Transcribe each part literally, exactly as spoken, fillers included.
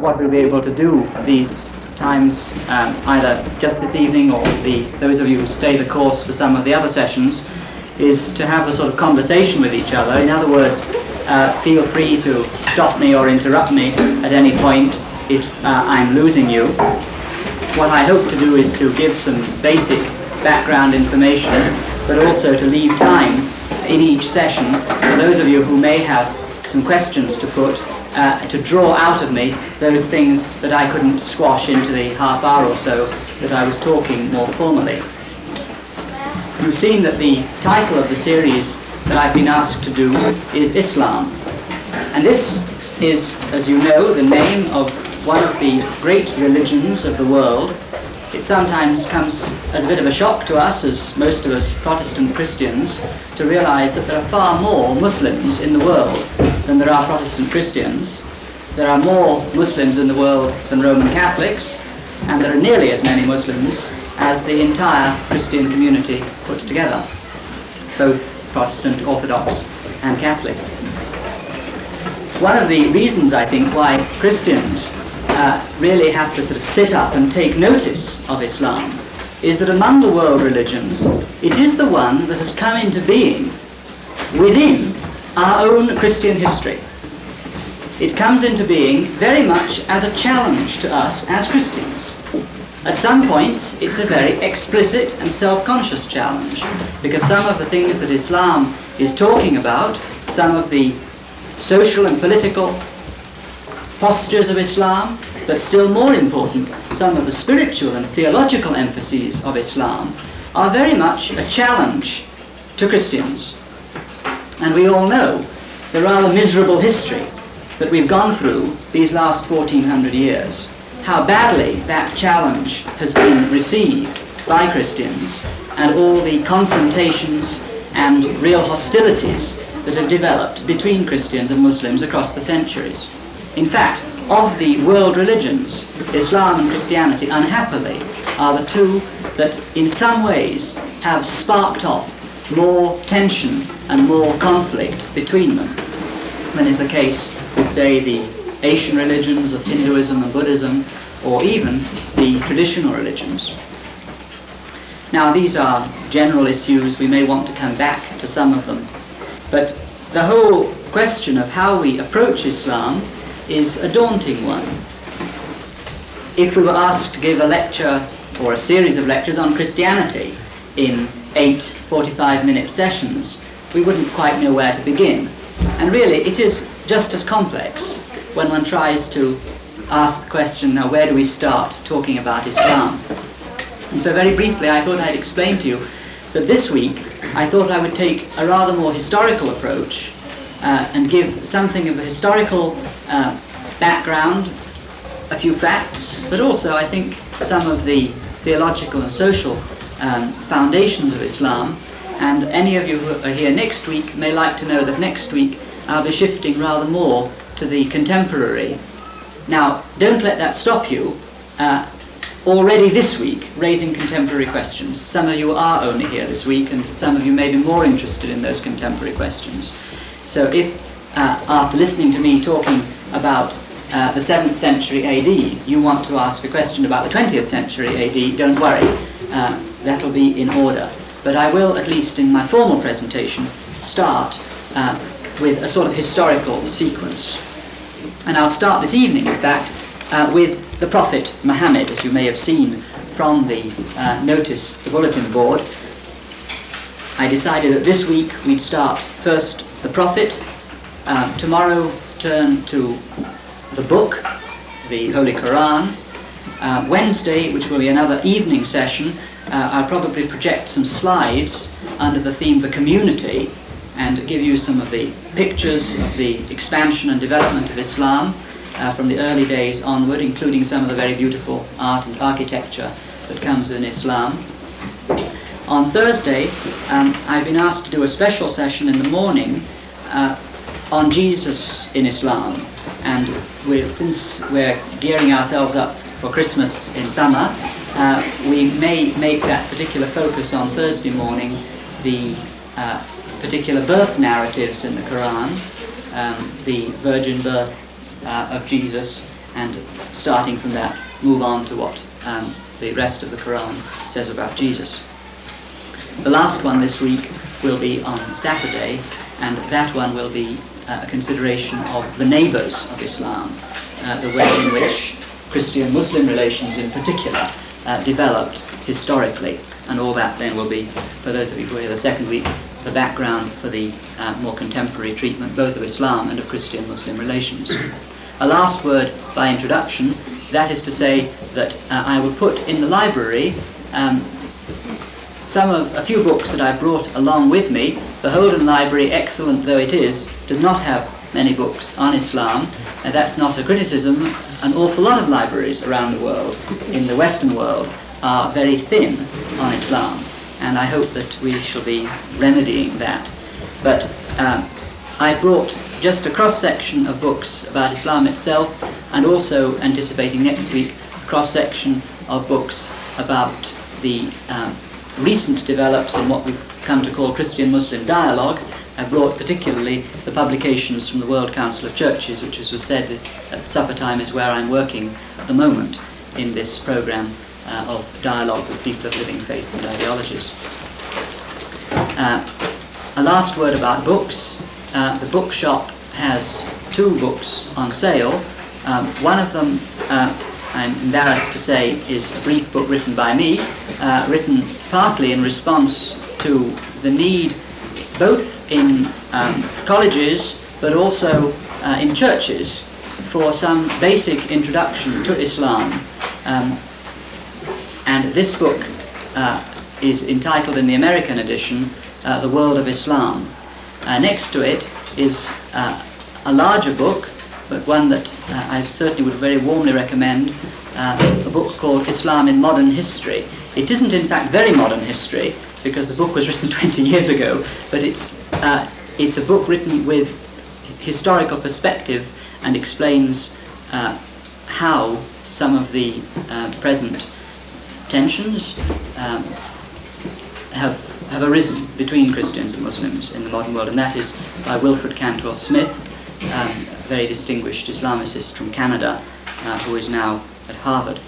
what we'll be able to do these times, um, either just this evening or the those of you who stay the course for some of the other sessions, is to have a sort of conversation with each other. In other words, uh, feel free to stop me or interrupt me at any point if uh, I'm losing you. What I hope to do is to give some basic background information, but also to leave time in each session for those of you who may have some questions to put, uh, to draw out of me those things that I couldn't squash into the half hour or so that I was talking more formally. You've seen that the title of the series that I've been asked to do is Islam. And this is, as you know, the name of one of the great religions of the world. It sometimes comes as a bit of a shock to us, as most of us Protestant Christians, to realize that there are far more Muslims in the world than there are Protestant Christians. There are more Muslims in the world than Roman Catholics, and there are nearly as many Muslims as the entire Christian community put together, both Protestant, Orthodox and Catholic. One of the reasons, I think, why Christians uh, really have to sort of sit up and take notice of Islam is that among the world religions, it is the one that has come into being within our own Christian history. It comes into being very much as a challenge to us as Christians. At some points, it's a very explicit and self-conscious challenge, because some of the things that Islam is talking about, some of the social and political postures of Islam, but still more important, some of the spiritual and theological emphases of Islam, are very much a challenge to Christians. And we all know the rather miserable history that we've gone through these last fourteen hundred years. How badly that challenge has been received by Christians, and all the confrontations and real hostilities that have developed between Christians and Muslims across the centuries. In fact, of the world religions, Islam and Christianity, unhappily, are the two that in some ways have sparked off more tension and more conflict between them than is the case with, say, the Asian religions of Hinduism and Buddhism, or even the traditional religions. Now, these are general issues. We may want to come back to some of them. But the whole question of how we approach Islam is a daunting one. If we were asked to give a lecture or a series of lectures on Christianity in eight forty-five minute sessions, we wouldn't quite know where to begin. And really, it is just as complex when one tries to ask the question, now where do we start talking about Islam? And so very briefly, I thought I'd explain to you that this week I thought I would take a rather more historical approach uh, and give something of the historical uh, background, a few facts, but also I think some of the theological and social um, foundations of Islam. And any of you who are here next week may like to know that next week I'll be shifting rather more to the contemporary. Now, don't let that stop you. Uh, already this week, raising contemporary questions. Some of you are only here this week, and some of you may be more interested in those contemporary questions. So if, uh, after listening to me talking about uh, the seventh century A D, you want to ask a question about the twentieth century A D, don't worry. Uh, that'll be in order. But I will, at least in my formal presentation, start uh, with a sort of historical sequence. And I'll start this evening, in fact, uh, with the Prophet Muhammad, as you may have seen from the uh, notice, the bulletin board. I decided that this week we'd start first the Prophet, uh, tomorrow turn to the book, the Holy Quran. Uh, Wednesday, which will be another evening session, uh, I'll probably project some slides under the theme the community, and give you some of the pictures of the expansion and development of Islam uh, from the early days onward, including some of the very beautiful art and architecture that comes in Islam. On Thursday, um, I've been asked to do a special session in the morning uh, on Jesus in Islam. And we're, since we're gearing ourselves up for Christmas in summer, uh, we may make that particular focus on Thursday morning the uh, particular birth narratives in the Quran, um, the virgin birth uh, of Jesus, and starting from that, move on to what um, the rest of the Quran says about Jesus. The last one this week will be on Saturday, and that one will be uh, a consideration of the neighbours of Islam, uh, the way in which Christian-Muslim relations in particular uh, developed historically, and all that then will be, for those of you who are here the second week, the background for the uh, more contemporary treatment both of Islam and of Christian-Muslim relations. A last word by introduction, that is to say that uh, I will put in the library um, some of a few books that I brought along with me. The Holden Library, excellent though it is, does not have many books on Islam, and that's not a criticism. An awful lot of libraries around the world, in the Western world, are very thin on Islam, and I hope that we shall be remedying that. But um, I brought just a cross-section of books about Islam itself, and also, anticipating next week, a cross-section of books about the um, recent develops in what we've come to call Christian-Muslim dialogue. I brought particularly the publications from the World Council of Churches, which, as was said at supper time, is where I'm working at the moment in this program uh, of dialogue with people of living faiths and ideologies. Uh, a last word about books. Uh, the bookshop has two books on sale. Um, one of them, uh, I'm embarrassed to say, is a brief book written by me, uh, written partly in response to the need both in um, colleges but also uh, in churches for some basic introduction to Islam. Um, and this book uh, is entitled in the American edition, uh, The World of Islam. Uh, next to it is uh, a larger book, but one that uh, I certainly would very warmly recommend, uh, a book called Islam in Modern History. It isn't in fact very modern history, because the book was written twenty years ago, but it's uh, it's a book written with historical perspective and explains uh, how some of the uh, present tensions um, have have arisen between Christians and Muslims in the modern world, and that is by Wilfred Cantor Smith, um, a very distinguished Islamicist from Canada, uh, who is now at Harvard.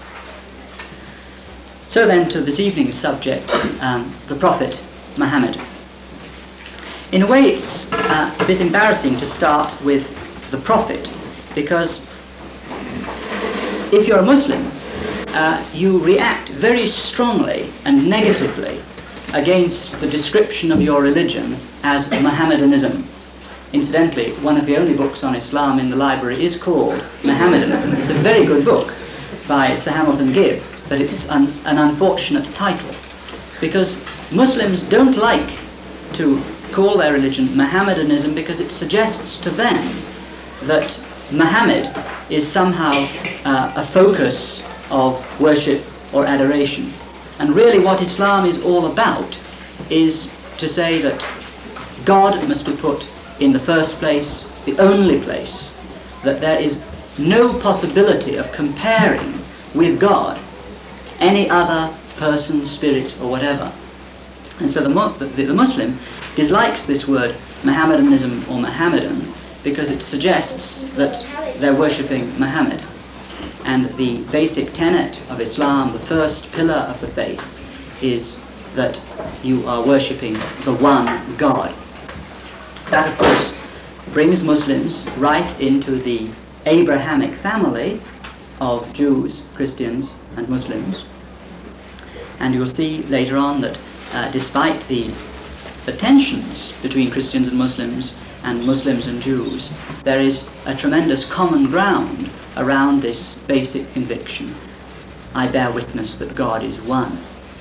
So then to this evening's subject, um, the Prophet Muhammad. In a way it's uh, a bit embarrassing to start with the Prophet, because if you're a Muslim, uh, you react very strongly and negatively against the description of your religion as Mohammedanism. Incidentally, one of the only books on Islam in the library is called Mohammedanism. It's a very good book by Sir Hamilton Gibb, but it's an, an unfortunate title, because Muslims don't like to call their religion Mohammedanism because it suggests to them that Muhammad is somehow uh, a focus of worship or adoration. And really what Islam is all about is to say that God must be put in the first place, the only place, that there is no possibility of comparing with God any other person, spirit, or whatever. And so the, the, the Muslim dislikes this word Mohammedanism or Mohammedan because it suggests that they're worshipping Muhammad. And the basic tenet of Islam, the first pillar of the faith, is that you are worshipping the one God. That, of course, brings Muslims right into the Abrahamic family of Jews, Christians, and Muslims. And you will see later on that uh, despite the, the tensions between Christians and Muslims and Muslims and Jews, there is a tremendous common ground around this basic conviction. I bear witness that God is one.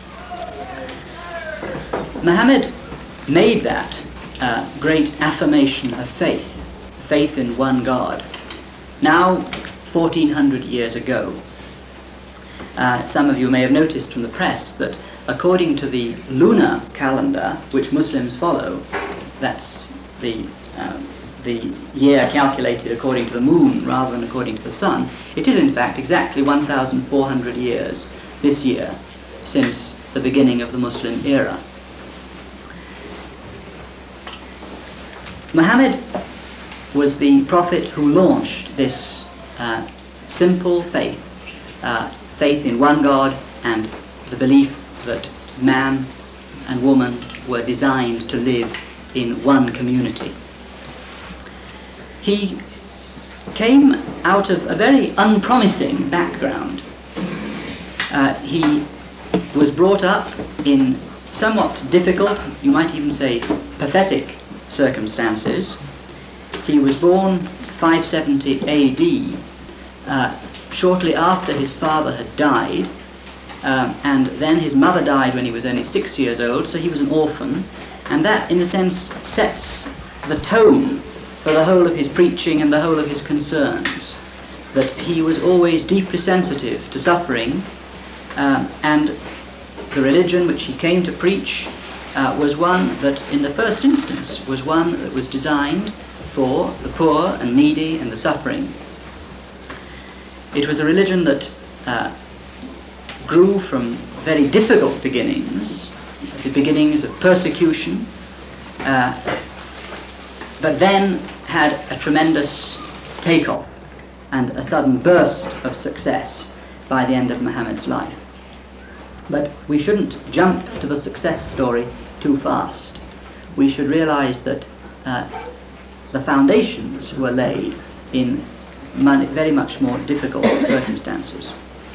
Muhammad made that uh, great affirmation of faith, faith in one God, now fourteen hundred years ago. Uh, some of you may have noticed from the press that according to the lunar calendar, which Muslims follow, that's the um, the year calculated according to the moon rather than according to the sun, it is in fact exactly one thousand four hundred years this year since the beginning of the Muslim era. Muhammad was the prophet who launched this uh, simple faith, uh, faith in one God and the belief that man and woman were designed to live in one community. He came out of a very unpromising background. Uh, he was brought up in somewhat difficult, you might even say pathetic, circumstances. He was born five seventy A D, uh, shortly after his father had died, um, and then his mother died when he was only six years old, so he was an orphan, and that, in a sense, sets the tone for the whole of his preaching and the whole of his concerns, that he was always deeply sensitive to suffering, um, and the religion which he came to preach uh, was one that, in the first instance, was one that was designed for the poor and needy and the suffering. It was a religion that uh, grew from very difficult beginnings, the beginnings of persecution, uh, but then had a tremendous take-off and a sudden burst of success by the end of Muhammad's life. But we shouldn't jump to the success story too fast. We should realize that uh, the foundations were laid in many, very much more difficult circumstances.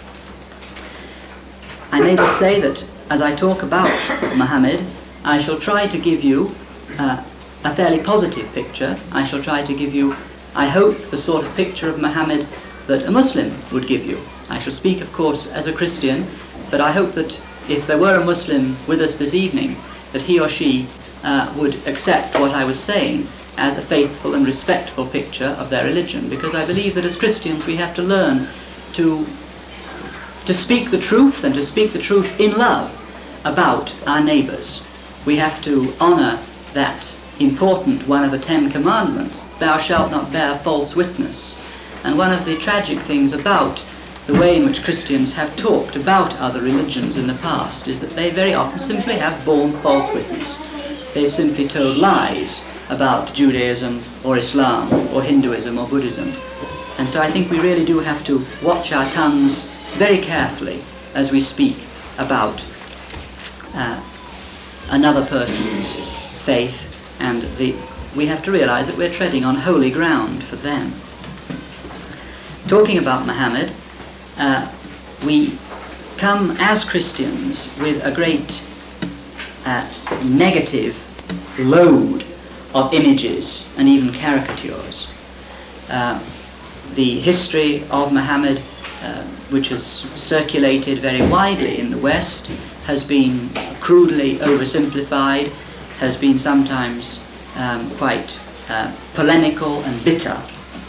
I may just say that as I talk about Muhammad, I shall try to give you uh, a fairly positive picture. I shall try to give you, I hope, the sort of picture of Muhammad that a Muslim would give you. I shall speak, of course, as a Christian, but I hope that if there were a Muslim with us this evening, that he or she uh, would accept what I was saying as a faithful and respectful picture of their religion, because I believe that as Christians we have to learn to to speak the truth, and to speak the truth in love about our neighbours. We have to honour that important one of the Ten Commandments, thou shalt not bear false witness. And one of the tragic things about the way in which Christians have talked about other religions in the past is that they very often simply have borne false witness. They've simply told lies about Judaism or Islam or Hinduism or Buddhism. And so I think we really do have to watch our tongues very carefully as we speak about uh, another person's faith, and the, we have to realize that we're treading on holy ground for them. Talking about Muhammad, uh, we come as Christians with a great uh, negative load of images and even caricatures. Uh, the history of Muhammad, uh, which has circulated very widely in the West, has been crudely oversimplified, has been sometimes um, quite uh, polemical and bitter.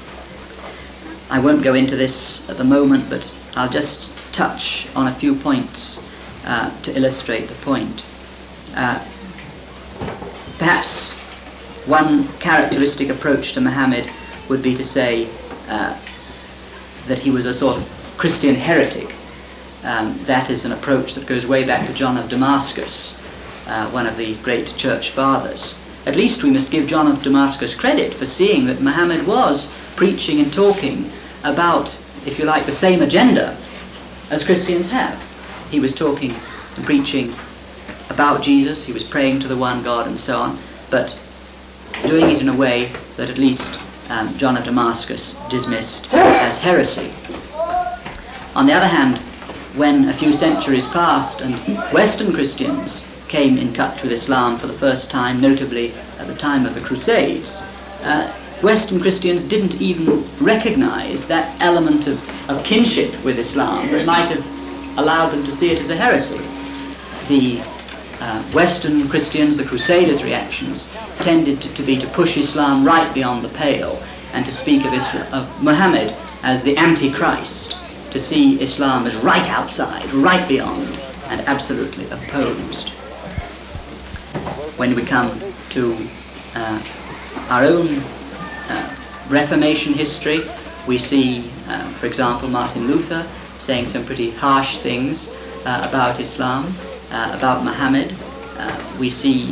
I won't go into this at the moment, but I'll just touch on a few points uh, to illustrate the point. Uh, perhaps one characteristic approach to Muhammad would be to say uh, that he was a sort of Christian heretic. Um, that is an approach that goes way back to John of Damascus, uh, one of the great church fathers. At least we must give John of Damascus credit for seeing that Muhammad was preaching and talking about, if you like, the same agenda as Christians have. He was talking and preaching about Jesus, he was praying to the one God and so on, but doing it in a way that at least um, John of Damascus dismissed as heresy. On the other hand, when a few centuries passed and Western Christians came in touch with Islam for the first time, notably at the time of the Crusades, uh, Western Christians didn't even recognize that element of, of kinship with Islam that might have allowed them to see it as a heresy. The uh, Western Christians, the Crusaders' reactions, tended to, to be to push Islam right beyond the pale and to speak of, Islam, of Muhammad as the Antichrist, to see Islam as right outside, right beyond, and absolutely opposed. When we come to uh, our own uh, Reformation history, we see, uh, for example, Martin Luther saying some pretty harsh things uh, about Islam, uh, about Muhammad. Uh, we see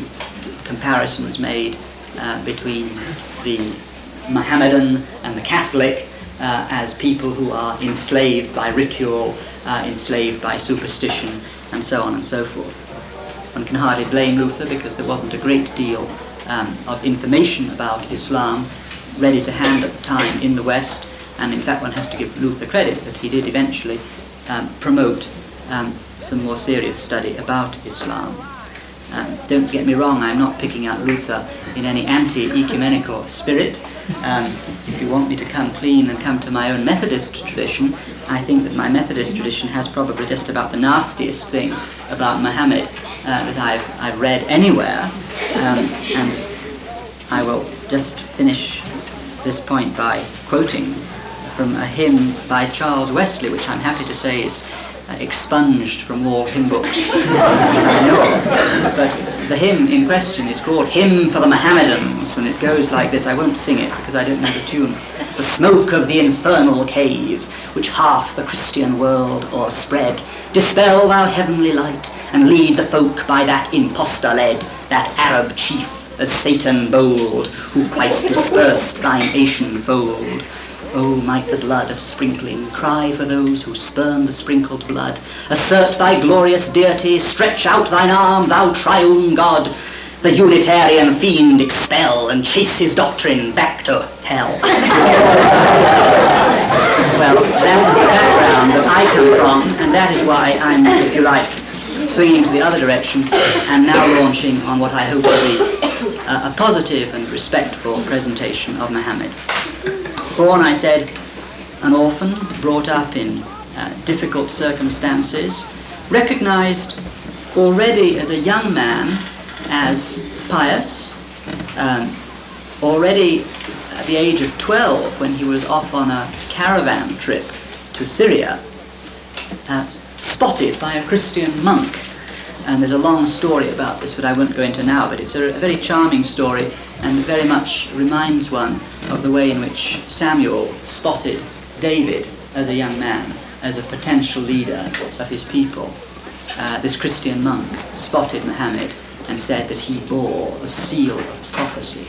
comparisons made uh, between the Mohammedan and the Catholic, uh, as people who are enslaved by ritual, uh, enslaved by superstition, and so on and so forth. One can hardly blame Luther, because there wasn't a great deal um, of information about Islam ready to hand at the time in the West, and in fact one has to give Luther credit that he did eventually um, promote um, some more serious study about Islam. Um, don't get me wrong, I'm not picking out Luther in any anti-ecumenical spirit. Um, if you want me to come clean and come to my own Methodist tradition, I think that my Methodist tradition has probably just about the nastiest thing about Muhammad uh, that I've, I've read anywhere. Um, and I will just finish this point by quoting from a hymn by Charles Wesley, which I'm happy to say is uh, expunged from all hymn books I know of. But the hymn in question is called Hymn for the Mohammedans, and it goes like this. I won't sing it because I don't know the tune. The smoke of the infernal cave, which half the Christian world o'erspread, dispel thou heavenly light, and lead the folk by that impostor led, that Arab chief, as Satan bold, who quite dispersed thine Asian fold. Oh, might the blood of sprinkling cry for those who spurn the sprinkled blood. Assert thy glorious deity, stretch out thine arm, thou triune God. The Unitarian fiend expel, and chase his doctrine back to hell. Well, that is the background that I come from, and that is why I'm, if you like, swinging to the other direction, and now launching on what I hope will be uh, a positive and respectful presentation of Muhammad. Born, I said, an orphan, brought up in uh, difficult circumstances, recognized already as a young man as pious, um, already at the age of twelve, when he was off on a caravan trip to Syria, uh, spotted by a Christian monk. And there's a long story about this, but I won't go into now, but it's a, a very charming story, and very much reminds one of the way in which Samuel spotted David as a young man, as a potential leader of his people. Uh, this Christian monk spotted Muhammad and said that he bore the seal of prophecy.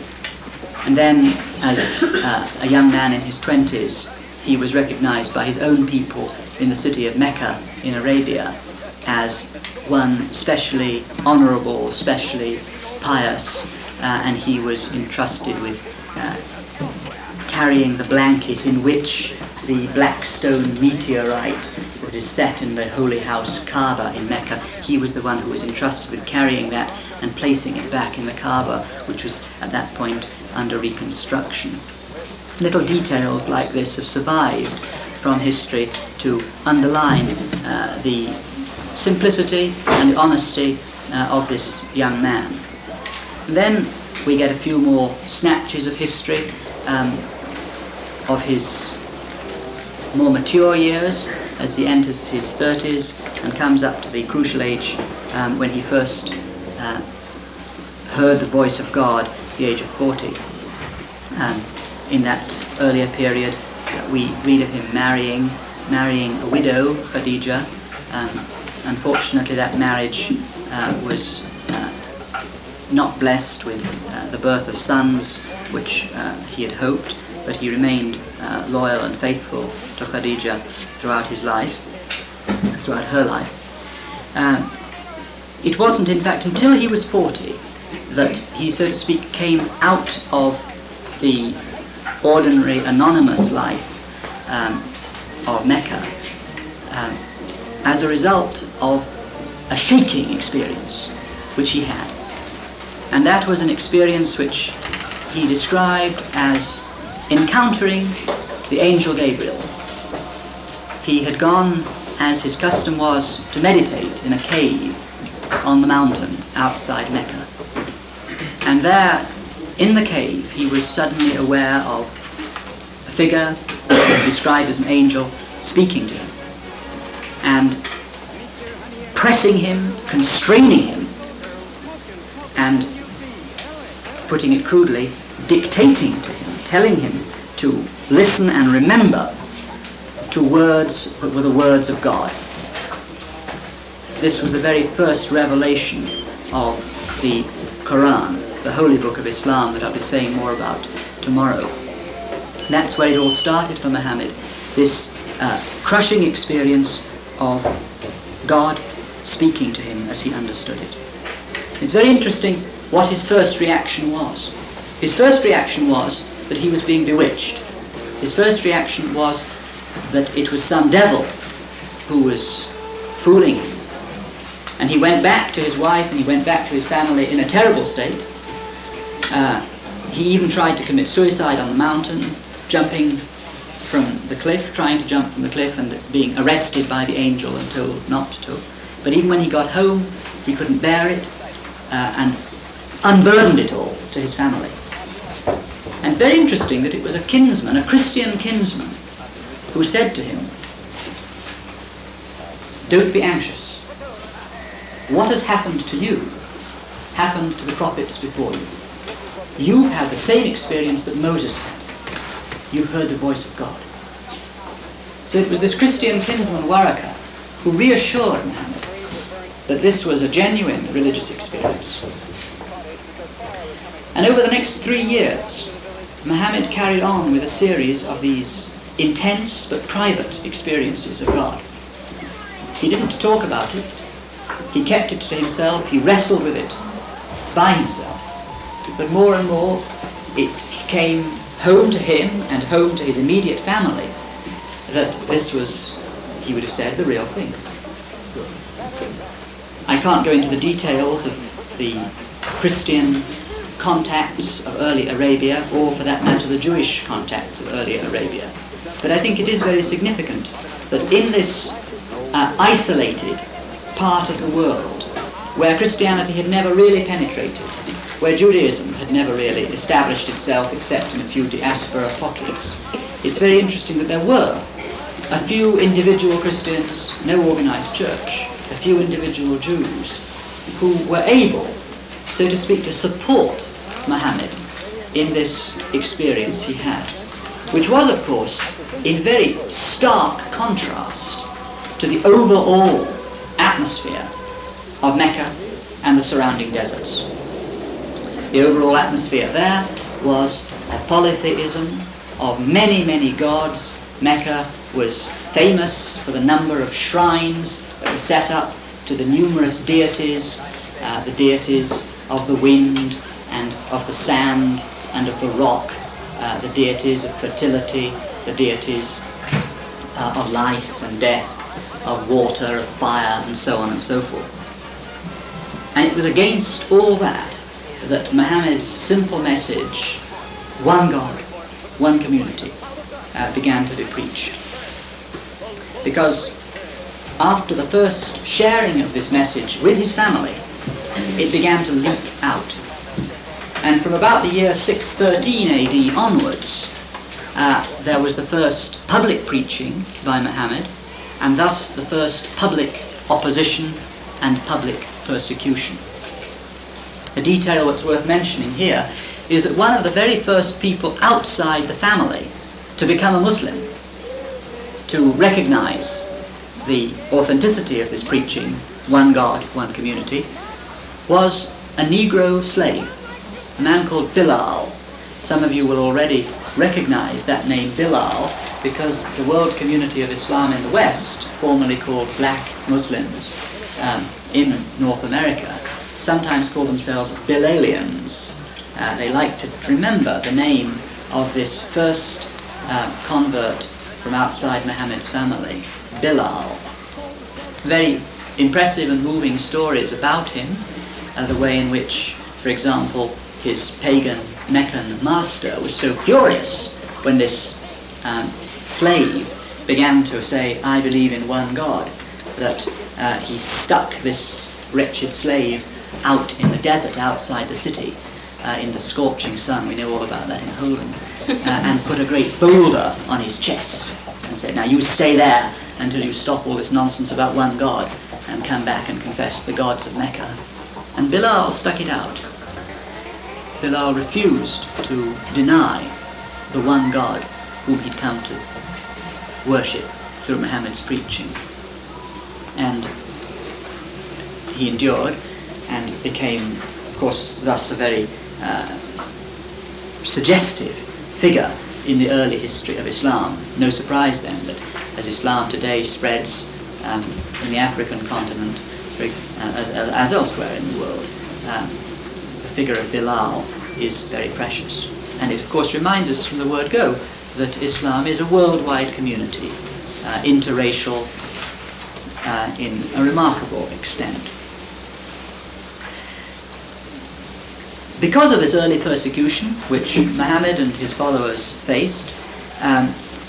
And then, as uh, a young man in his twenties, he was recognized by his own people in the city of Mecca in Arabia as one specially honorable, specially pious, uh, and he was entrusted with uh, carrying the blanket in which the black stone meteorite that is set in the holy house Kaaba in Mecca. He was the one who was entrusted with carrying that and placing it back in the Kaaba, which was at that point under reconstruction. Little details like this have survived from history to underline uh, the simplicity and the honesty uh, of this young man. And then we get a few more snatches of history um, of his more mature years as he enters his thirties and comes up to the crucial age um, when he first uh, heard the voice of God at the age of forty. Um, in that earlier period, uh, we read of him marrying, marrying a widow, Khadija. Um, Unfortunately, that marriage uh, was uh, not blessed with uh, the birth of sons, which uh, he had hoped, but he remained uh, loyal and faithful to Khadija throughout his life, throughout her life. Um, it wasn't, in fact, until he was forty that he, so to speak, came out of the ordinary, anonymous life um, of Mecca. Um, as a result of a shaking experience which he had. And that was an experience which he described as encountering the angel Gabriel. He had gone, as his custom was, to meditate in a cave on the mountain outside Mecca. And there, in the cave, he was suddenly aware of a figure described as an angel speaking to him, and pressing him, constraining him, and, putting it crudely, dictating to him, telling him to listen and remember to words that were the words of God. This was the very first revelation of the Quran, the holy book of Islam, that I'll be saying more about tomorrow. That's where it all started for Muhammad, this uh, crushing experience of God speaking to him as he understood it. It's very interesting what his first reaction was. His first reaction was that he was being bewitched. His first reaction was that it was some devil who was fooling him. And he went back to his wife and he went back to his family in a terrible state. Uh, he even tried to commit suicide on the mountain, jumping from the cliff, trying to jump from the cliff and being arrested by the angel and told not to. But even when he got home, he couldn't bear it uh, and unburdened it all to his family. And it's very interesting that it was a kinsman, a Christian kinsman, who said to him, "Don't be anxious. What has happened to you happened to the prophets before you. You've had the same experience that Moses had. You've heard the voice of God." So it was this Christian kinsman, Waraka, who reassured Muhammad that this was a genuine religious experience. And over the next three years, Muhammad carried on with a series of these intense but private experiences of God. He didn't talk about it. He kept it to himself. He wrestled with it by himself. But more and more, it came home to him and home to his immediate family that this was, he would have said, the real thing. I can't go into the details of the Christian contacts of early Arabia, or for that matter the Jewish contacts of early Arabia. But I think it is very significant that in this uh, isolated part of the world, where Christianity had never really penetrated, where Judaism had never really established itself except in a few diaspora pockets, it's very interesting that there were a few individual Christians, no organized church, a few individual Jews who were able, so to speak, to support Muhammad in this experience he had, which was, of course, in very stark contrast to the overall atmosphere of Mecca and the surrounding deserts. The overall atmosphere there was a polytheism of many, many gods. Mecca was famous for the number of shrines that were set up to the numerous deities, uh, the deities of the wind and of the sand and of the rock, uh, the deities of fertility, the deities uh, of life and death, of water, of fire, and so on and so forth. And it was against all that that Muhammad's simple message, one God, one community, uh, began to be preached. Because after the first sharing of this message with his family, it began to leak out. And from about the year six thirteen A D onwards, uh, there was the first public preaching by Muhammad, and thus the first public opposition and public persecution. A detail that's worth mentioning here is that one of the very first people outside the family to become a Muslim, to recognize the authenticity of this preaching, one God, one community, was a Negro slave, a man called Bilal. Some of you will already recognize that name Bilal because the world community of Islam in the West, formerly called black Muslims um, in North America, sometimes call themselves Bilalians. Uh, they like to remember the name of this first uh, convert from outside Muhammad's family, Bilal. Very impressive and moving stories about him, uh, the way in which, for example, his pagan Meccan master was so furious when this um, slave began to say, "I believe in one God," that uh, he stuck this wretched slave out in the desert outside the city, uh, in the scorching sun, we know all about that in Holden, uh, and put a great boulder on his chest and said, "Now you stay there until you stop all this nonsense about one God and come back and confess the gods of Mecca." And Bilal stuck it out. Bilal refused to deny the one God whom he'd come to worship through Muhammad's preaching. And he endured and became, of course, thus a very uh, suggestive figure in the early history of Islam. No surprise then that as Islam today spreads um, in the African continent, uh, as, as elsewhere in the world, um, the figure of Bilal is very precious. And it of course reminds us from the word go that Islam is a worldwide community, uh, interracial uh, in a remarkable extent. Because of this early persecution which Muhammad and his followers faced, um,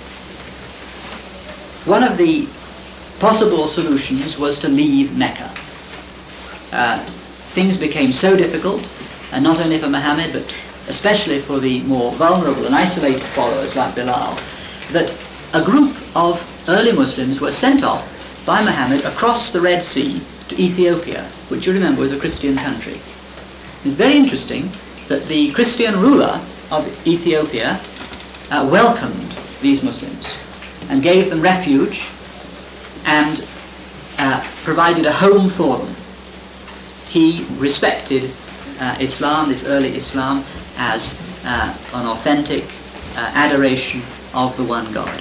one of the possible solutions was to leave Mecca. Uh, things became so difficult, and not only for Muhammad but especially for the more vulnerable and isolated followers like Bilal, that a group of early Muslims were sent off by Muhammad across the Red Sea to Ethiopia, which you remember was a Christian country. It's very interesting that the Christian ruler of Ethiopia uh, welcomed these Muslims and gave them refuge and uh, provided a home for them. He respected uh, Islam, this early Islam, as uh, an authentic uh, adoration of the one God.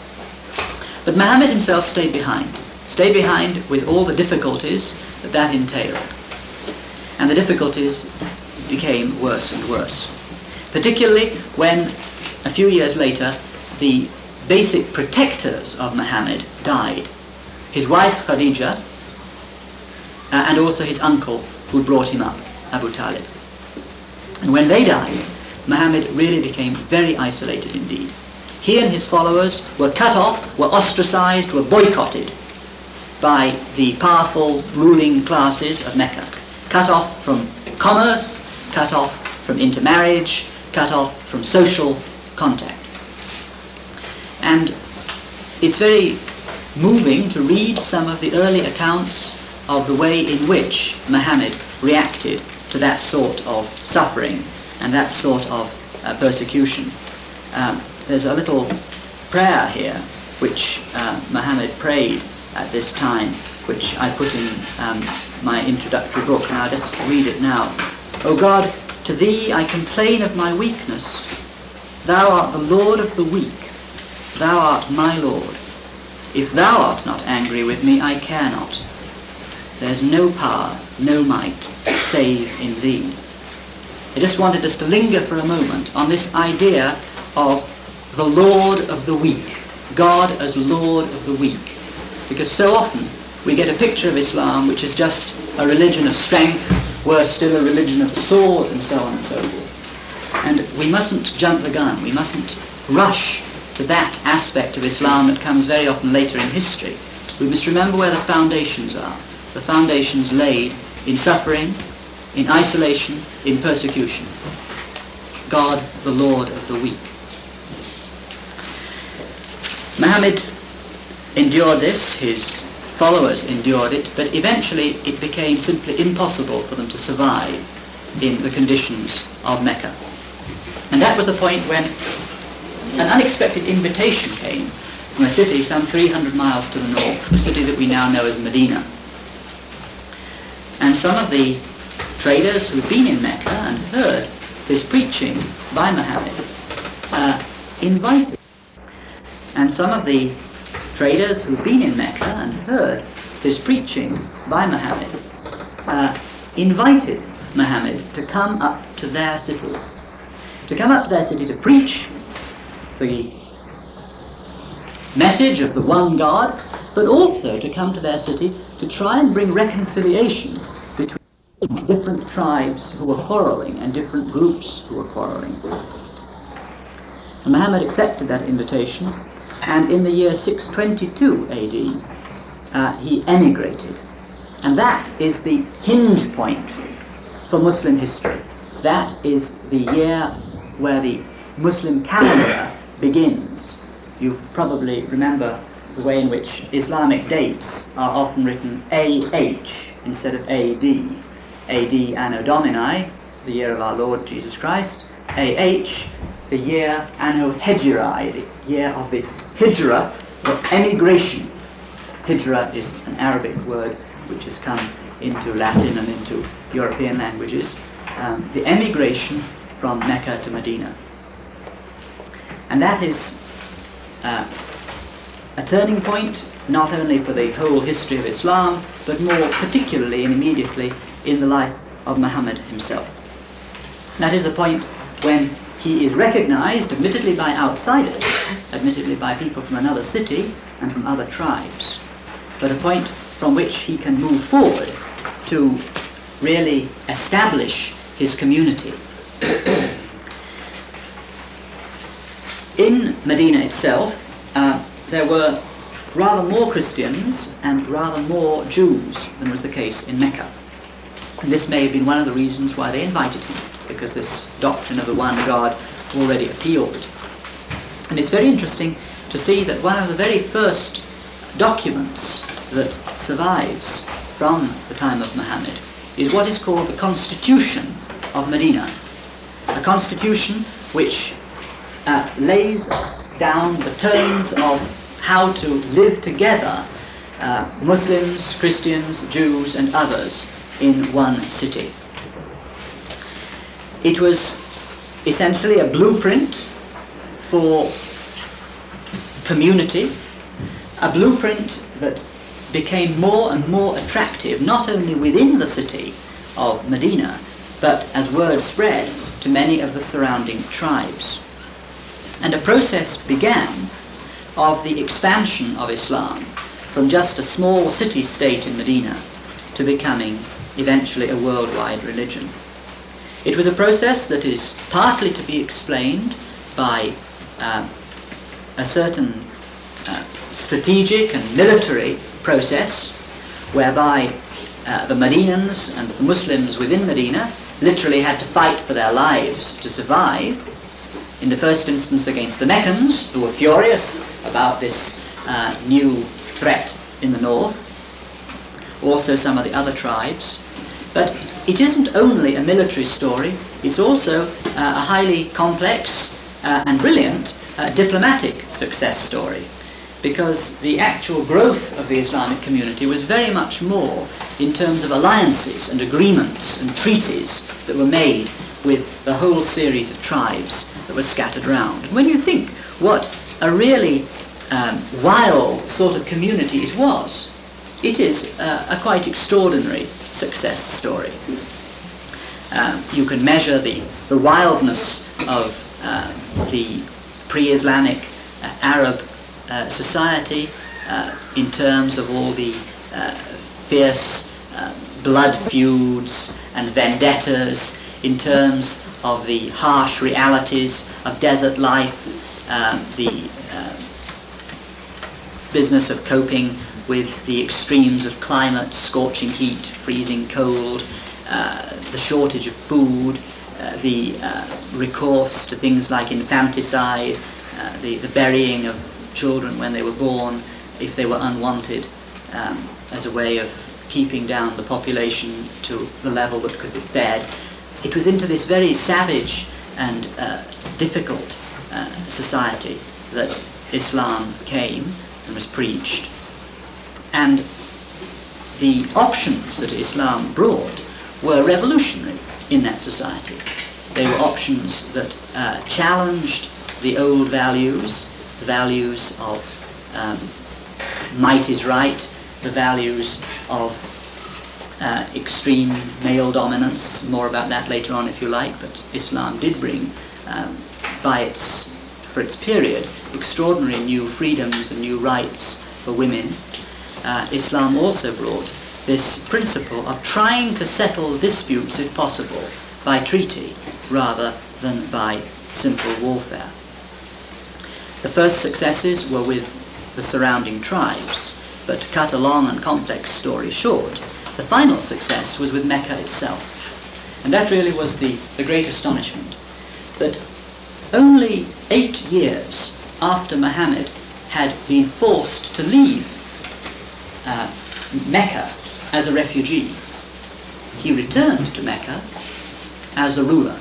But Muhammad himself stayed behind, stayed behind with all the difficulties that that entailed. And the difficulties became worse and worse, particularly when, a few years later, the basic protectors of Muhammad died. His wife Khadija, uh, and also his uncle who brought him up, Abu Talib. And when they died, Muhammad really became very isolated indeed. He and his followers were cut off, were ostracized, were boycotted by the powerful ruling classes of Mecca. Cut off from commerce, cut off from intermarriage, cut off from social contact. And it's very moving to read some of the early accounts of the way in which Muhammad reacted to that sort of suffering and that sort of uh, persecution. Um, there's a little prayer here which uh, Muhammad prayed at this time, which I put in um, my introductory book, and I'll just read it now. O God, to thee I complain of my weakness. Thou art the Lord of the weak. Thou art my Lord. If thou art not angry with me, I care not. There's no power, no might, save in thee. I just wanted us to linger for a moment on this idea of the Lord of the weak, God as Lord of the weak. Because so often we get a picture of Islam which is just a religion of strength, worse still a religion of the sword, and so on and so forth. And we mustn't jump the gun, we mustn't rush to that aspect of Islam that comes very often later in history. We must remember where the foundations are. The foundations laid in suffering, in isolation, in persecution. God, the Lord of the weak. Muhammad endured this, his followers endured it, but eventually it became simply impossible for them to survive in the conditions of Mecca. And that was the point when an unexpected invitation came from a city some three hundred miles to the north, a city that we now know as Medina. And some of the traders who had been in Mecca and heard this preaching by Muhammad uh, invited. And some of the traders who had been in Mecca and heard this preaching by Muhammad uh, invited Muhammad to come up to their city, to come up to their city to preach the message of the one God, but also to come to their city to try and bring reconciliation between different tribes who were quarreling and different groups who were quarreling. And Muhammad accepted that invitation, and in the year six twenty-two A D, uh, he emigrated. And that is the hinge point for Muslim history. That is the year where the Muslim calendar begins. You probably remember the way in which Islamic dates are often written A H instead of A D. A D Anno Domini, the year of our Lord Jesus Christ. A H, the year Anno Hejri, the year of the Hijra, or emigration. Hijra is an Arabic word which has come into Latin and into European languages. Um, the emigration from Mecca to Medina. And And that is uh, a turning point not only for the whole history of Islam, but more particularly and immediately in the life of Muhammad himself. That is the point when he is recognized, admittedly by outsiders, admittedly by people from another city and from other tribes, but a point from which he can move forward to really establish his community. In Medina itself, uh, there were rather more Christians and rather more Jews than was the case in Mecca. And this may have been one of the reasons why they invited him, because this doctrine of the one God already appealed. And it's very interesting to see that one of the very first documents that survives from the time of Muhammad is what is called the Constitution of Medina. A constitution which uh, lays down the terms of how to live together, uh, Muslims, Christians, Jews and others in one city. It was essentially a blueprint for community, a blueprint that became more and more attractive, not only within the city of Medina, but as word spread to many of the surrounding tribes. And a process began of the expansion of Islam from just a small city-state in Medina to becoming eventually a worldwide religion. It was a process that is partly to be explained by uh, a certain uh, strategic and military process whereby uh, the Medinans and the Muslims within Medina literally had to fight for their lives to survive. In the first instance against the Meccans, who were furious about this uh, new threat in the north, also some of the other tribes. But it isn't only a military story, it's also uh, a highly complex uh, and brilliant uh, diplomatic success story, because the actual growth of the Islamic community was very much more in terms of alliances and agreements and treaties that were made with the whole series of tribes that were scattered around. And when you think what a really um, wild sort of community it was, it is uh, a quite extraordinary success story. Um, you can measure the, the wildness of uh, the pre-Islamic uh, Arab uh, society uh, in terms of all the uh, fierce uh, blood feuds and vendettas, in terms of the harsh realities of desert life, um, the uh, business of coping with the extremes of climate, scorching heat, freezing cold, uh, the shortage of food, uh, the uh, recourse to things like infanticide, uh, the, the burying of children when they were born if they were unwanted, um, as a way of keeping down the population to the level that could be fed. It was into this very savage and uh, difficult uh, society that Islam came and was preached. And the options that Islam brought were revolutionary in that society. They were options that uh, challenged the old values, the values of um, might is right, the values of uh, extreme male dominance. More about that later on if you like, but Islam did bring, um, by its, for its period, extraordinary new freedoms and new rights for women. Uh, Islam also brought this principle of trying to settle disputes, if possible, by treaty rather than by simple warfare. The first successes were with the surrounding tribes, but to cut a long and complex story short, the final success was with Mecca itself. And that really was the, the great astonishment, that only eight years after Muhammad had been forced to leave uh, Mecca as a refugee, he returned to Mecca as a ruler.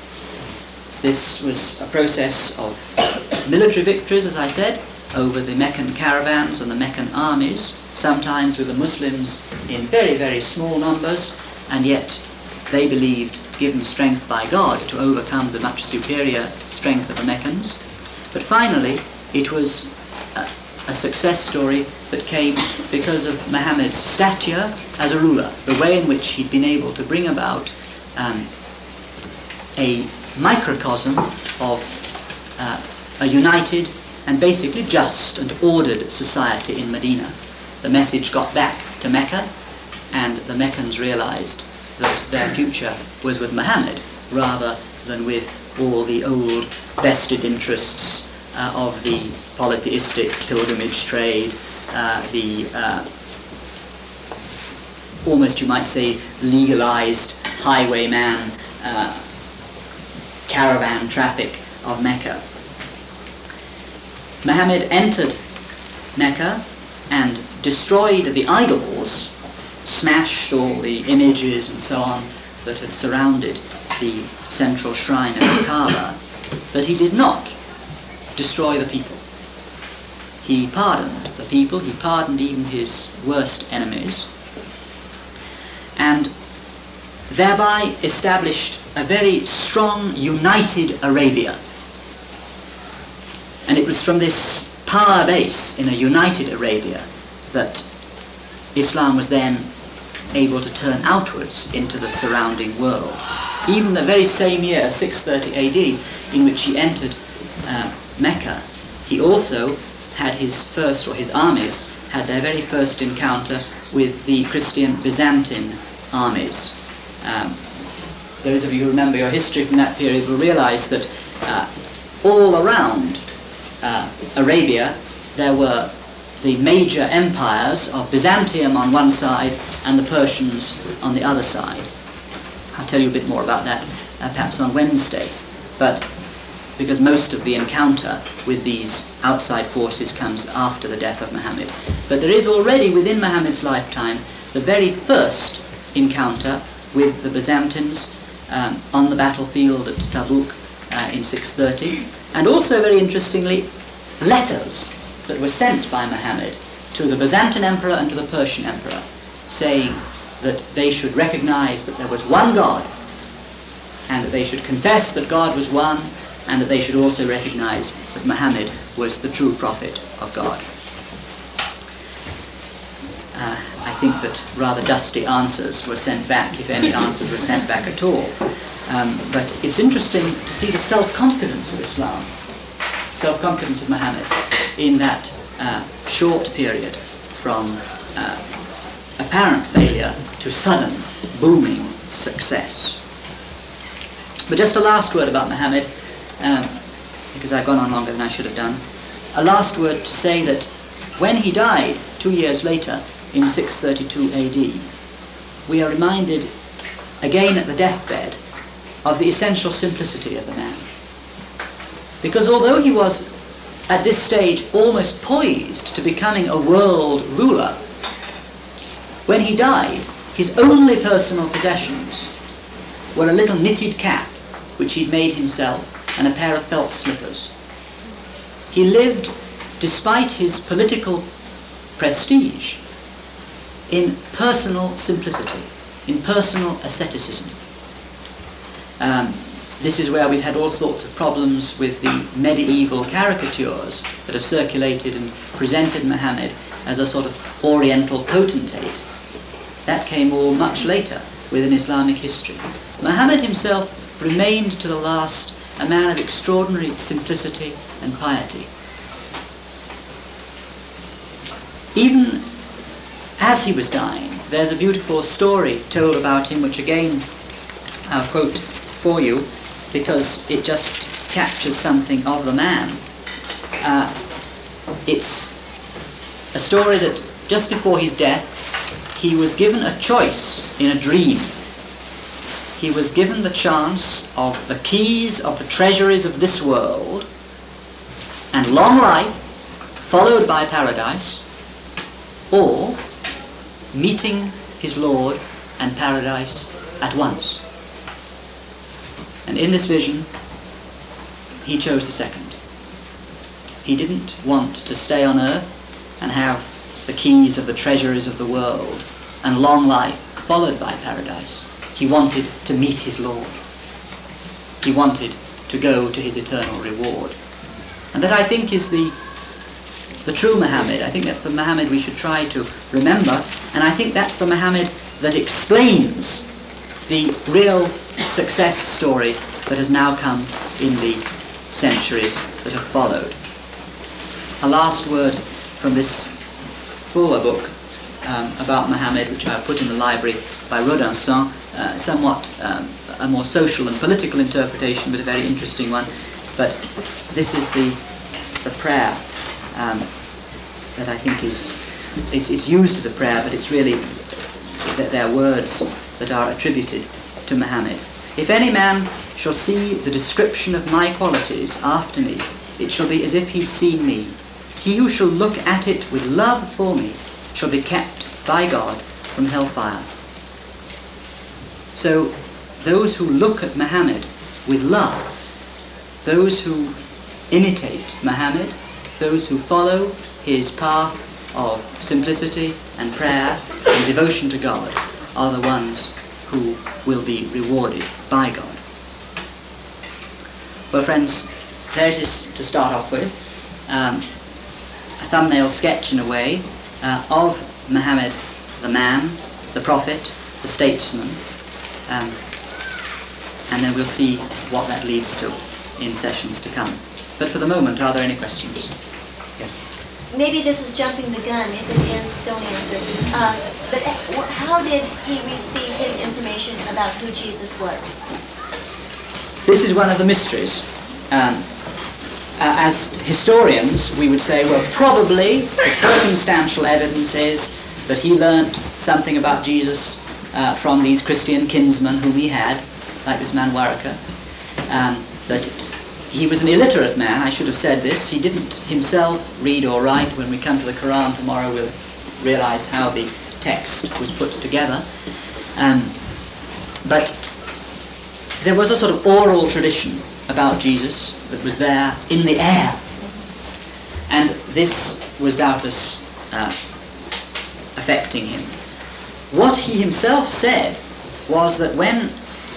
This was a process of military victories, as I said, over the Meccan caravans and the Meccan armies, sometimes with the Muslims in very, very small numbers, and yet they believed given strength by God to overcome the much superior strength of the Meccans. But finally, it was a, a success story that came because of Muhammad's stature as a ruler, the way in which he'd been able to bring about um, a microcosm of uh, a united and basically just and ordered society in Medina. The message got back to Mecca, and the Meccans realized that their future was with Muhammad rather than with all the old vested interests uh, of the polytheistic pilgrimage trade, uh, the uh, almost, you might say, legalized highwayman uh, caravan traffic of Mecca. Muhammad entered Mecca and destroyed the idols, smashed all the images and so on that had surrounded the central shrine of the Kaaba, but he did not destroy the people. He pardoned the people, he pardoned even his worst enemies, and thereby established a very strong, united Arabia. And it was from this power base in a united Arabia that Islam was then able to turn outwards into the surrounding world. Even the very same year, six thirty A D, in which he entered uh, Mecca, he also had his first, or his armies, had their very first encounter with the Christian Byzantine armies. Um, those of you who remember your history from that period will realize that uh, all around uh, Arabia there were the major empires of Byzantium on one side and the Persians on the other side. I'll tell you a bit more about that uh, perhaps on Wednesday, but because most of the encounter with these outside forces comes after the death of Muhammad. But there is already within Muhammad's lifetime the very first encounter with the Byzantines um, on the battlefield at Tabuk uh, in six thirty, and also very interestingly letters that were sent by Muhammad to the Byzantine emperor and to the Persian emperor, saying that they should recognize that there was one God, and that they should confess that God was one, and that they should also recognize that Muhammad was the true prophet of God. Uh, I think that rather dusty answers were sent back, if any answers were sent back at all. Um, but it's interesting to see the self-confidence of Islam, self-confidence of Muhammad in that uh, short period from uh, apparent failure to sudden, booming success. But just a last word about Muhammad, um, because I've gone on longer than I should have done. A last word to say that when he died, two years later, in six thirty-two A D, we are reminded again at the deathbed of the essential simplicity of the man. Because although he was at this stage almost poised to becoming a world ruler, when he died, his only personal possessions were a little knitted cap which he'd made himself and a pair of felt slippers. He lived, despite his political prestige, in personal simplicity, in personal asceticism. Um, this is where we've had all sorts of problems with the medieval caricatures that have circulated and presented Muhammad as a sort of oriental potentate. That came all much later within Islamic history. Muhammad himself remained to the last a man of extraordinary simplicity and piety. Even as he was dying, there's a beautiful story told about him, which again I'll quote for you, because it just captures something of the man. Uh, it's a story that just before his death, he was given a choice in a dream. He was given the chance of the keys of the treasuries of this world and long life, followed by paradise, or meeting his Lord and paradise at once. And in this vision, he chose the second. He didn't want to stay on earth and have the keys of the treasuries of the world and long life followed by paradise. He wanted to meet his Lord. He wanted to go to his eternal reward. And that, I think, is the the true Muhammad. I think that's the Muhammad we should try to remember, and I think that's the Muhammad that explains the real success story that has now come in the centuries that have followed. A last word from this fuller book um, about Muhammad, which I have put in the library by Rodinson, uh, somewhat um, a more social and political interpretation, but a very interesting one. But this is the the prayer um, that I think is, it's, it's used as a prayer, but it's really, they're words that are attributed to Muhammad. If any man shall see the description of my qualities after me, it shall be as if he'd seen me. He who shall look at it with love for me shall be kept by God from hellfire. So those who look at Muhammad with love, those who imitate Muhammad, those who follow his path of simplicity and prayer and devotion to God, are the ones who will be rewarded by God. Well, friends, there it is to start off with. Um, a thumbnail sketch, in a way, uh, of Muhammad, the man, the prophet, the statesman, um, and then we'll see what that leads to in sessions to come. But for the moment, are there any questions? Yes? Maybe this is jumping the gun. If it is, don't answer. Uh, but how did he receive his information about who Jesus was? This is one of the mysteries. Um, uh, as historians, we would say, well, probably the circumstantial evidence is that he learnt something about Jesus uh, from these Christian kinsmen whom he had, like this man Waraka. Um, that he was an illiterate man, I should have said this. He didn't himself read or write. When we come to the Quran tomorrow, we'll realize how the text was put together. Um, but there was a sort of oral tradition about Jesus that was there in the air. And this was doubtless uh, affecting him. What he himself said was that when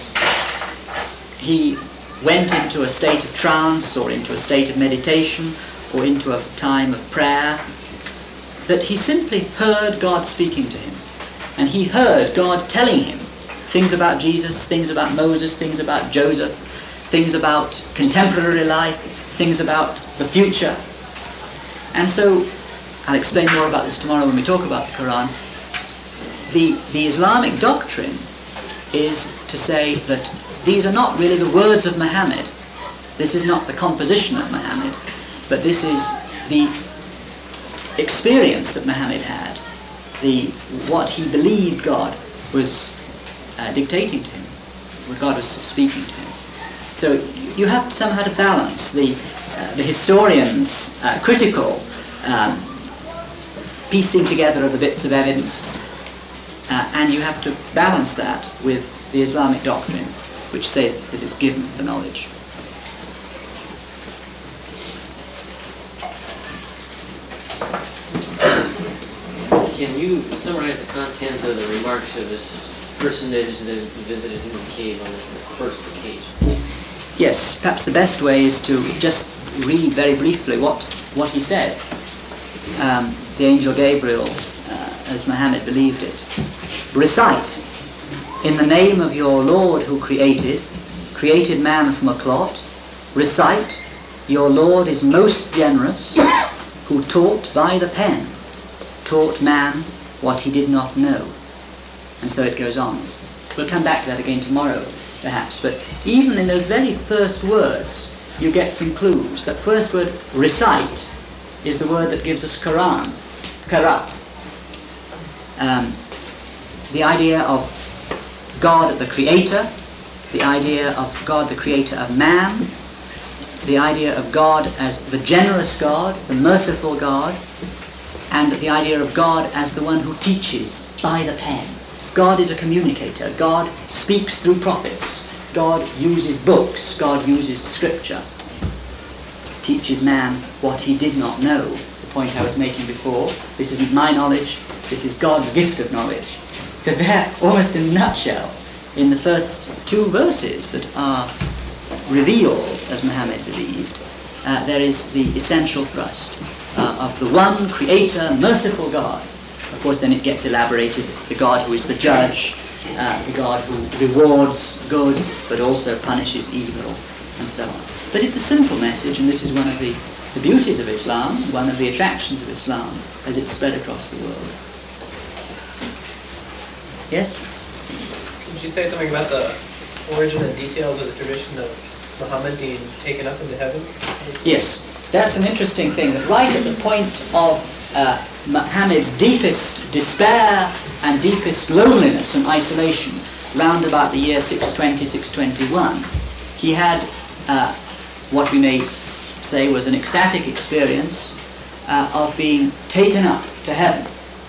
he went into a state of trance or into a state of meditation or into a time of prayer, that he simply heard God speaking to him. And he heard God telling him things about Jesus, things about Moses, things about Joseph, things about contemporary life, things about the future. And so, I'll explain more about this tomorrow when we talk about the Quran. The, the Islamic doctrine is to say that these are not really the words of Muhammad. This is not the composition of Muhammad, but this is the experience that Muhammad had, the what he believed God was uh, dictating to him, what God was speaking to him. So you have to somehow to balance the uh, the historians' uh, critical um, piecing together of the bits of evidence, uh, and you have to balance that with the Islamic doctrine, which says that it's given the knowledge. Can you summarize the content of the remarks of this personage that visited him in the cave on the first occasion? Yes, perhaps the best way is to just read very briefly what, what he said. Um, the angel Gabriel, uh, as Muhammad believed it. Recite, in the name of your Lord who created, created man from a clot. Recite, your Lord is most generous, who taught by the pen, taught man what he did not know. And so it goes on. We'll come back to that again tomorrow, perhaps. But even in those very first words, you get some clues. That first word, recite, is the word that gives us Quran, Qara. Um, the idea of God the Creator, the idea of God the Creator of man, the idea of God as the generous God, the merciful God, and the idea of God as the one who teaches by the pen. God is a communicator. God speaks through prophets. God uses books. God uses scripture. Teaches man what he did not know. The point I was making before. This isn't my knowledge. This is God's gift of knowledge. So there, almost in a nutshell, in the first two verses that are revealed, as Muhammad believed, uh, there is the essential thrust uh, of the one creator, merciful God. Of course, then it gets elaborated, the God who is the judge, uh, the God who rewards good, but also punishes evil, and so on. But it's a simple message, and this is one of the, the beauties of Islam, one of the attractions of Islam, as it's spread across the world. Yes? Could you say something about the origin and details of the tradition of Muhammad being taken up into heaven? Yes, that's an interesting thing, that right at the point of uh, Muhammad's deepest despair and deepest loneliness and isolation, round about the year six twenty, six twenty-one, he had uh, what we may say was an ecstatic experience uh, of being taken up to heaven.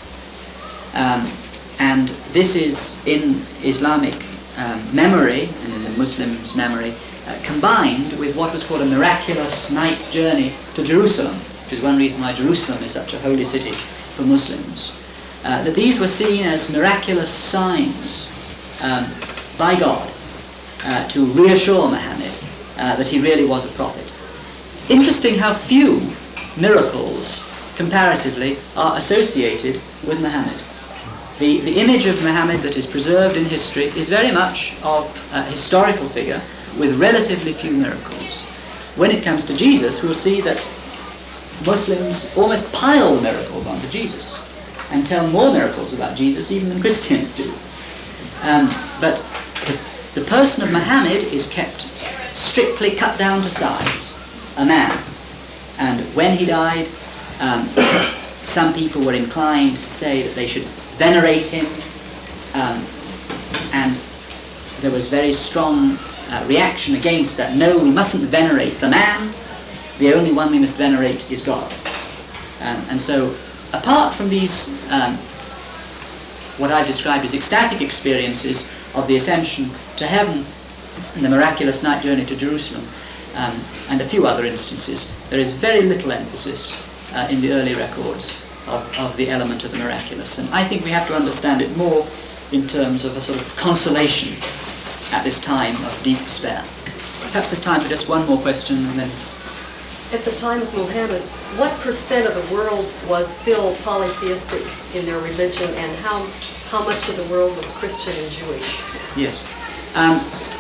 Um, and this is in Islamic um, memory, and in the Muslims' memory, uh, combined with what was called a miraculous night journey to Jerusalem, which is one reason why Jerusalem is such a holy city for Muslims. Uh, that these were seen as miraculous signs um, by God uh, to reassure Muhammad uh, that he really was a prophet. Interesting how few miracles, comparatively, are associated with Muhammad. The, the image of Muhammad that is preserved in history is very much of a historical figure with relatively few miracles. When it comes to Jesus, we'll see that Muslims almost pile miracles onto Jesus and tell more miracles about Jesus even than Christians do. Um, but the, the person of Muhammad is kept strictly cut down to size, a man. And when he died, um, some people were inclined to say that they should venerate him, um, and there was very strong uh, reaction against that. No, we mustn't venerate the man, the only one we must venerate is God. Um, and so, apart from these, um, what I've described as ecstatic experiences of the ascension to heaven and the miraculous night journey to Jerusalem, um, and a few other instances, there is very little emphasis uh, in the early records of, of the element of the miraculous. And I think we have to understand it more in terms of a sort of consolation at this time of deep despair. Perhaps there's time for just one more question, and then... At the time of Muhammad, what percent of the world was still polytheistic in their religion, and how how much of the world was Christian and Jewish? Yes. Um,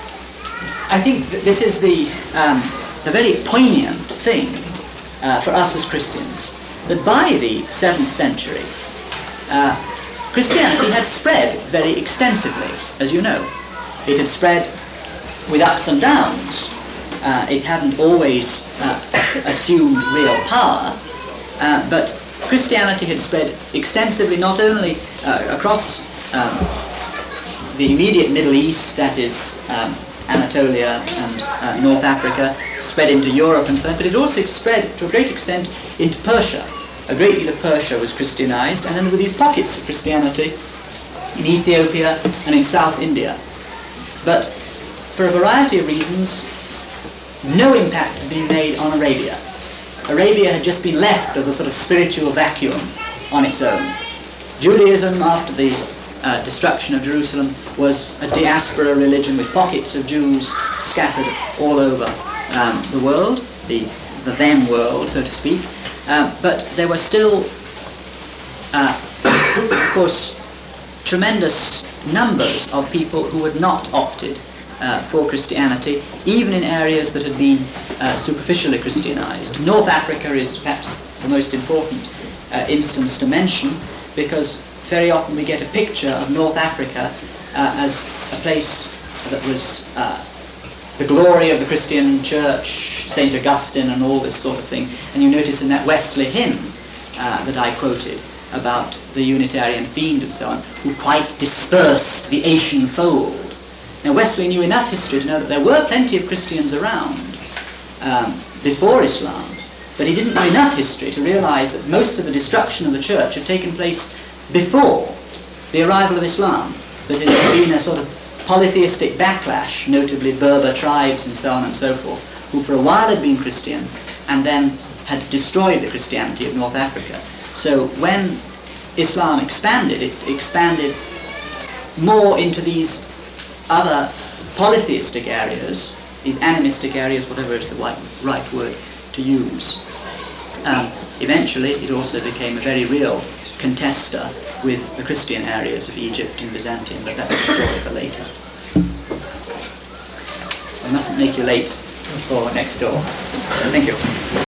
I think that this is the, um, the very poignant thing uh, for us as Christians, that by the seventh century, uh, Christianity had spread very extensively, as you know. It had spread with ups and downs. Uh, it hadn't always uh, assumed real power, uh, but Christianity had spread extensively, not only uh, across um, the immediate Middle East, that is um, Anatolia and uh, North Africa, spread into Europe and so on, but it also spread to a great extent into Persia. A great deal of Persia was Christianized, and then there were these pockets of Christianity in Ethiopia and in South India. But for a variety of reasons, no impact had been made on Arabia. Arabia had just been left as a sort of spiritual vacuum on its own. Judaism, after the uh, destruction of Jerusalem, was a diaspora religion with pockets of Jews scattered all over um, the world, the, the then world, so to speak. Uh, but there were still, uh, of course, tremendous numbers of people who had not opted Uh, for Christianity, even in areas that had been uh, superficially Christianized. North Africa is perhaps the most important uh, instance to mention, because very often we get a picture of North Africa uh, as a place that was uh, the glory of the Christian church, Saint Augustine and all this sort of thing. And you notice in that Wesley hymn uh, that I quoted about the Unitarian fiend and so on, who quite dispersed the Asian fold. Now, Wesley knew enough history to know that there were plenty of Christians around um, before Islam, but he didn't know enough history to realize that most of the destruction of the church had taken place before the arrival of Islam, that it had been a sort of polytheistic backlash, notably Berber tribes and so on and so forth, who for a while had been Christian and then had destroyed the Christianity of North Africa. So when Islam expanded, it expanded more into these other polytheistic areas, these animistic areas, whatever is the right, right word, to use. Um, eventually, it also became a very real contester with the Christian areas of Egypt and Byzantium, but that's a story for later. I mustn't make you late for next door. Thank you.